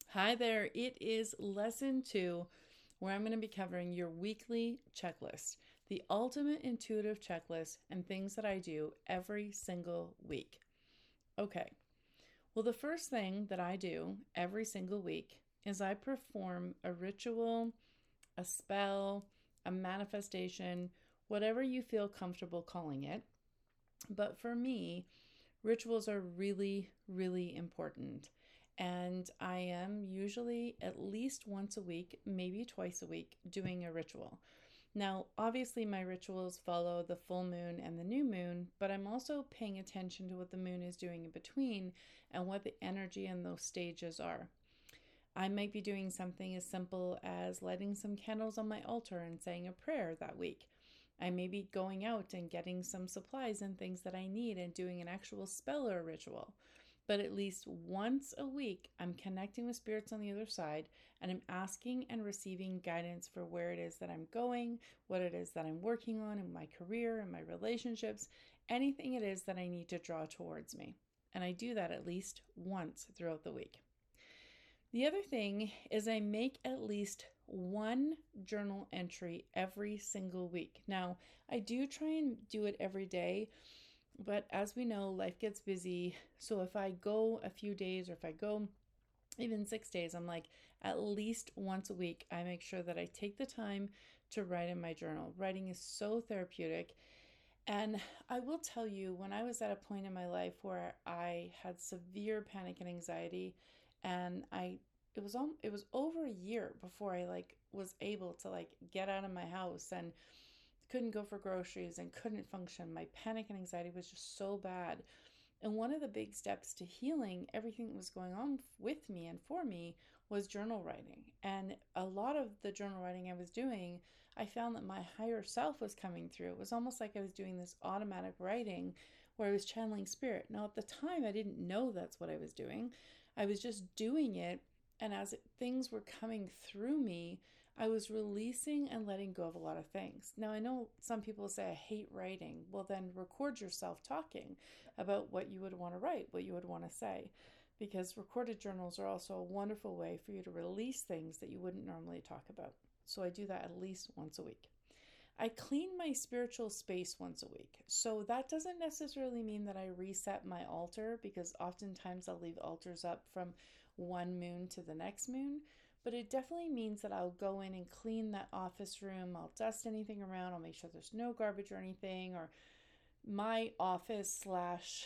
Hi there, it is lesson 2 where I'm going to be covering your weekly checklist, the ultimate intuitive checklist and things that I do every single week. Okay, well, the first thing that I do every single week is I perform a ritual, a spell, a manifestation, whatever you feel comfortable calling it. But for me, rituals are really, really important. And I am usually at least once a week, maybe twice a week, doing a ritual. Now, obviously, my rituals follow the full moon and the new moon, but I'm also paying attention to what the moon is doing in between and what the energy in those stages are. I might be doing something as simple as lighting some candles on my altar and saying a prayer that week. I may be going out and getting some supplies and things that I need and doing an actual spell or ritual. But at least once a week, I'm connecting with spirits on the other side and I'm asking and receiving guidance for where it is that I'm going, what it is that I'm working on in my career and my relationships, anything it is that I need to draw towards me. And I do that at least once throughout the week. The other thing is I make at least one journal entry every single week. Now, I do try and do it every day, but as we know, life gets busy. So if I go a few days or if I go even 6 days, I'm like, at least once a week, I make sure that I take the time to write in my journal. Writing is so therapeutic. And I will tell you, when I was at a point in my life where I had severe panic and anxiety, and it was over a year before I was able to get out of my house and couldn't go for groceries and couldn't function. My panic and anxiety was just so bad. And one of the big steps to healing everything that was going on with me and for me was journal writing. And a lot of the journal writing I was doing, I found that my higher self was coming through. It was almost like I was doing this automatic writing where I was channeling spirit. Now, at the time, I didn't know that's what I was doing. I was just doing it. And as things were coming through me, I was releasing and letting go of a lot of things. Now, I know some people say, I hate writing. Well, then record yourself talking about what you would want to write, what you would want to say, because recorded journals are also a wonderful way for you to release things that you wouldn't normally talk about. So I do that at least once a week. I clean my spiritual space once a week. So that doesn't necessarily mean that I reset my altar, because oftentimes I'll leave altars up from one moon to the next moon. But it definitely means that I'll go in and clean that office room. I'll dust anything around. I'll make sure there's no garbage or anything. Or my office slash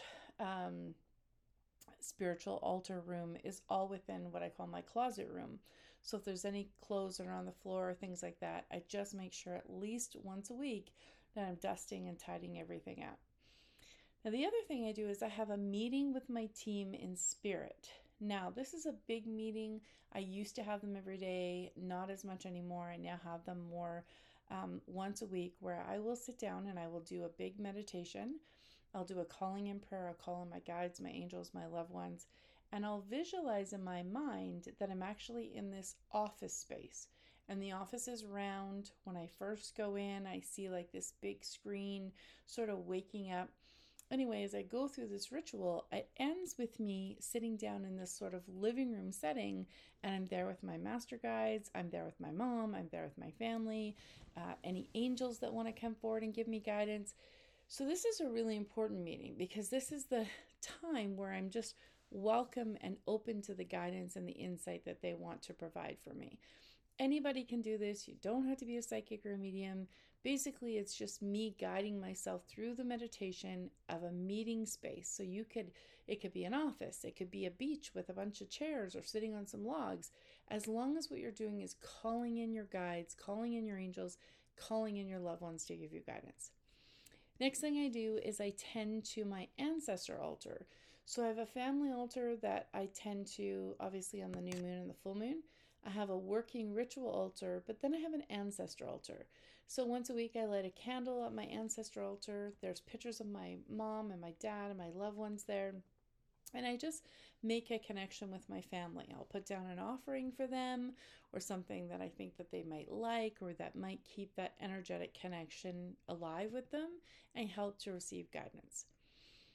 spiritual altar room is all within what I call my closet room. So if there's any clothes that are on the floor or things like that, I just make sure at least once a week that I'm dusting and tidying everything up. Now, the other thing I do is I have a meeting with my team in spirit. Now, this is a big meeting. I used to have them every day, not as much anymore. I now have them more once a week, where I will sit down and I will do a big meditation. I'll do a calling in prayer. I'll call in my guides, my angels, my loved ones, and I'll visualize in my mind that I'm actually in this office space. And the office is round. When I first go in, I see this big screen sort of waking up. Anyway, as I go through this ritual, it ends with me sitting down in this sort of living room setting, and I'm there with my master guides, I'm there with my mom, I'm there with my family, any angels that want to come forward and give me guidance. So this is a really important meeting, because this is the time where I'm just welcome and open to the guidance and the insight that they want to provide for me. Anybody can do this. You don't have to be a psychic or a medium. Basically, it's just me guiding myself through the meditation of a meeting space. So it could be an office, it could be a beach with a bunch of chairs or sitting on some logs. As long as what you're doing is calling in your guides, calling in your angels, calling in your loved ones to give you guidance. Next thing I do is I tend to my ancestor altar. So I have a family altar that I tend to, obviously, on the new moon and the full moon. I have a working ritual altar, but then I have an ancestor altar. So once a week I light a candle at my ancestor altar. There's pictures of my mom and my dad and my loved ones there. And I just make a connection with my family. I'll put down an offering for them, or something that I think that they might like, or that might keep that energetic connection alive with them and help to receive guidance.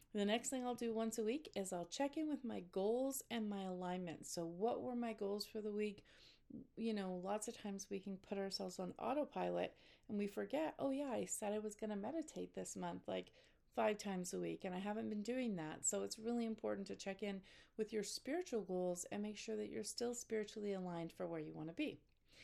The next thing I'll do once a week is I'll check in with my goals and my alignment. So, what were my goals for the week? Lots of times we can put ourselves on autopilot and we forget, oh, yeah, I said I was going to meditate this month, like 5 times a week, and I haven't been doing that. So, it's really important to check in with your spiritual goals and make sure that you're still spiritually aligned for where you want to be.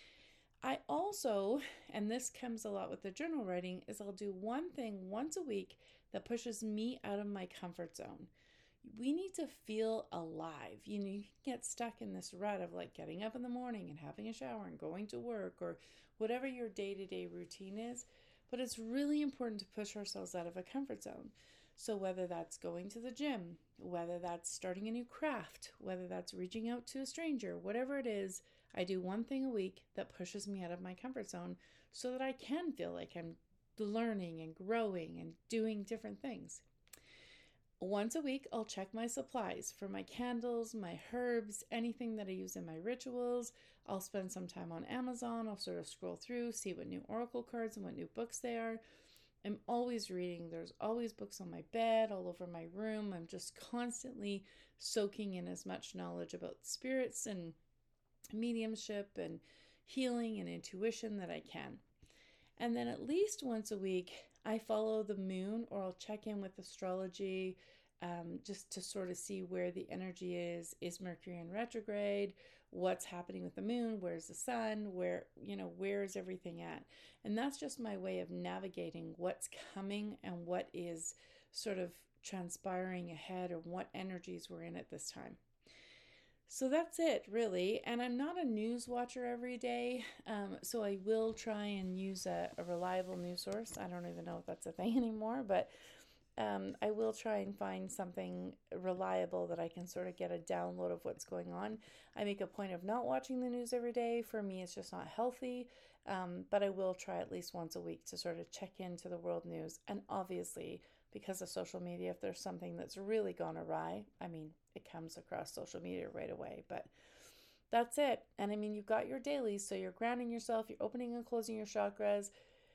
I also, and this comes a lot with the journal writing, is I'll do one thing once a week that pushes me out of my comfort zone. We need to feel alive. You can get stuck in this rut of like getting up in the morning and having a shower and going to work or whatever your day-to-day routine is. But it's really important to push ourselves out of a comfort zone. So whether that's going to the gym, whether that's starting a new craft, whether that's reaching out to a stranger, whatever it is, I do one thing a week that pushes me out of my comfort zone so that I can feel like I'm learning and growing and doing different things. Once a week, I'll check my supplies for my candles, my herbs, anything that I use in my rituals. I'll spend some time on Amazon. I'll sort of scroll through, see what new oracle cards and what new books they are. I'm always reading. There's always books on my bed, all over my room. I'm just constantly soaking in as much knowledge about spirits and mediumship and healing and intuition that I can. And then at least once a week, I follow the moon, or I'll check in with astrology just to sort of see where the energy is. Is Mercury in retrograde? What's happening with the moon? Where's the sun? Where is everything at? And that's just my way of navigating what's coming and what is sort of transpiring ahead, or what energies we're in at this time. So that's it, really. And I'm not a news watcher every day, so I will try and use a reliable news source. I don't even know if that's a thing anymore, but I will try and find something reliable that I can sort of get a download of what's going on. I make a point of not watching the news every day. For me, it's just not healthy, but I will try at least once a week to sort of check into the world news. And obviously, because of social media, if there's something that's really gone awry, it comes across social media right away. But that's it. And you've got your dailies, so you're grounding yourself, you're opening and closing your chakras,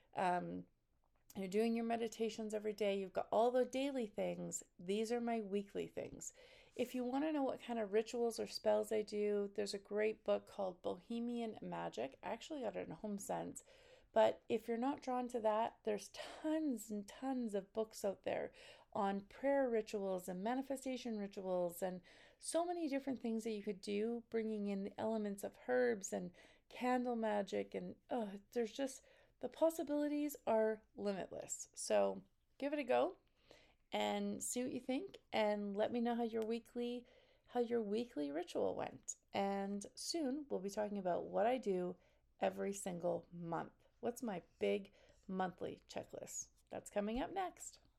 you're doing your meditations every day. You've got all the daily things. These are my weekly things. If you want to know what kind of rituals or spells I do, there's a great book called Bohemian Magic. I actually got it in HomeSense. But if you're not drawn to that, there's tons and tons of books out there on prayer rituals and manifestation rituals and so many different things that you could do, bringing in the elements of herbs and candle magic. And there's just, the possibilities are limitless. So give it a go and see what you think, and let me know how your weekly ritual went. And soon we'll be talking about what I do every single month. What's my big monthly checklist? That's coming up next.